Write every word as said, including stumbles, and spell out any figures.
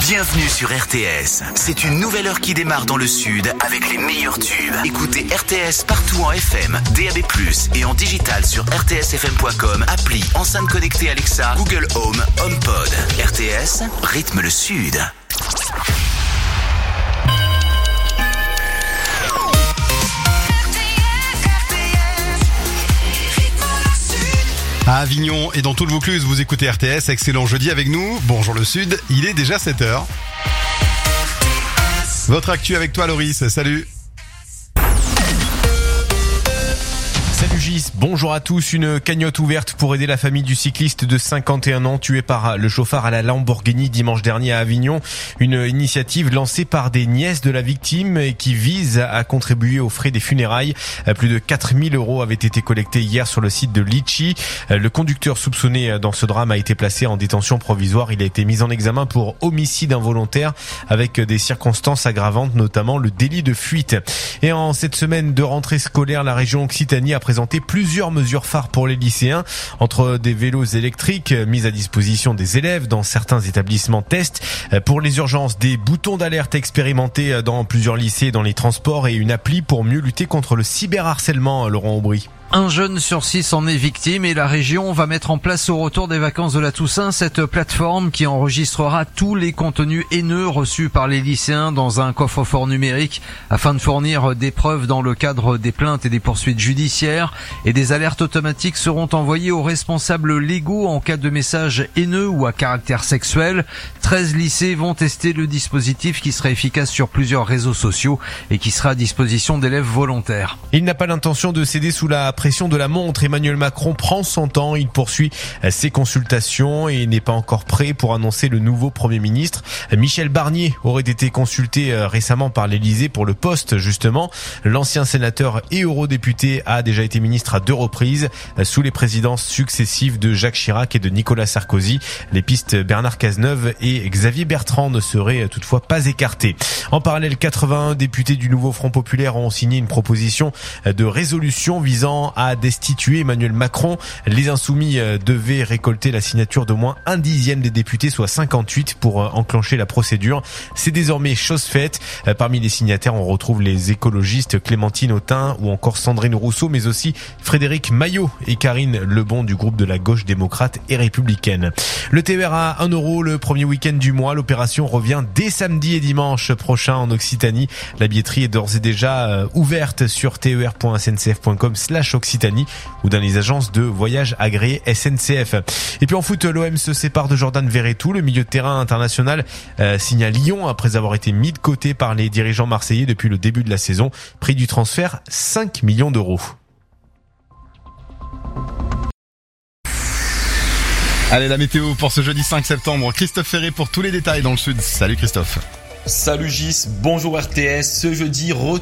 Bienvenue sur R T S. C'est une nouvelle heure qui démarre dans le sud avec les meilleurs tubes. Écoutez R T S partout en F M, D A B plus, et en digital sur r t s f m point com, appli, enceinte connectée Alexa, Google Home, HomePod. R T S, rythme le sud. À Avignon et dans tout le Vaucluse, vous écoutez R T S, excellent jeudi avec nous. Bonjour le Sud, il est déjà sept heures. Votre actu avec toi Loris, salut. Salut Gis, bonjour à tous. Une cagnotte ouverte pour aider la famille du cycliste de cinquante et un ans tué par le chauffard à la Lamborghini dimanche dernier à Avignon. Une initiative lancée par des nièces de la victime et qui vise à contribuer aux frais des funérailles. Plus de quatre mille euros avaient été collectés hier sur le site de Litchi. Le conducteur soupçonné dans ce drame a été placé en détention provisoire. Il a été mis en examen pour homicide involontaire avec des circonstances aggravantes, notamment le délit de fuite. Et en cette semaine de rentrée scolaire, la région Occitanie a présenté plusieurs mesures phares pour les lycéens, entre des vélos électriques mis à disposition des élèves dans certains établissements test, pour les urgences, des boutons d'alerte expérimentés dans plusieurs lycées et dans les transports et une appli pour mieux lutter contre le cyberharcèlement, Laurent Aubry. Un jeune sur six en est victime et la région va mettre en place au retour des vacances de la Toussaint cette plateforme qui enregistrera tous les contenus haineux reçus par les lycéens dans un coffre-fort numérique afin de fournir des preuves dans le cadre des plaintes et des poursuites judiciaires, et des alertes automatiques seront envoyées aux responsables légaux en cas de messages haineux ou à caractère sexuel. treize lycées vont tester le dispositif qui sera efficace sur plusieurs réseaux sociaux et qui sera à disposition d'élèves volontaires. Il n'a pas l'intention de céder sous la pression de la montre. Emmanuel Macron prend son temps, il poursuit ses consultations et n'est pas encore prêt pour annoncer le nouveau Premier ministre. Michel Barnier aurait été consulté récemment par l'Élysée pour le poste justement. L'ancien sénateur et eurodéputé a déjà été ministre à deux reprises sous les présidences successives de Jacques Chirac et de Nicolas Sarkozy. Les pistes Bernard Cazeneuve et Xavier Bertrand ne seraient toutefois pas écartées. En parallèle, quatre-vingt-un députés du nouveau Front Populaire ont signé une proposition de résolution visant à destituer Emmanuel Macron. Les Insoumis devaient récolter la signature d'au moins un dixième des députés, soit cinquante-huit, pour enclencher la procédure. C'est désormais chose faite. Parmi les signataires, on retrouve les écologistes Clémentine Autain ou encore Sandrine Rousseau, mais aussi Frédéric Maillot et Karine Lebon du groupe de la gauche démocrate et républicaine. Le T E R à un euro le premier week-end du mois. L'opération revient dès samedi et dimanche prochain en Occitanie. La billetterie est d'ores et déjà ouverte sur t e r point s n c f point com slash Occitanie ou dans les agences de voyage agréées S N C F. Et puis en foot, l'O M se sépare de Jordan Verretou. Le milieu de terrain international euh, signe à Lyon après avoir été mis de côté par les dirigeants marseillais depuis le début de la saison. Prix du transfert, cinq millions d'euros. Allez, la météo pour ce jeudi cinq septembre. Christophe Ferré pour tous les détails dans le sud. Salut Christophe. Salut Gis, bonjour R T S. Ce jeudi,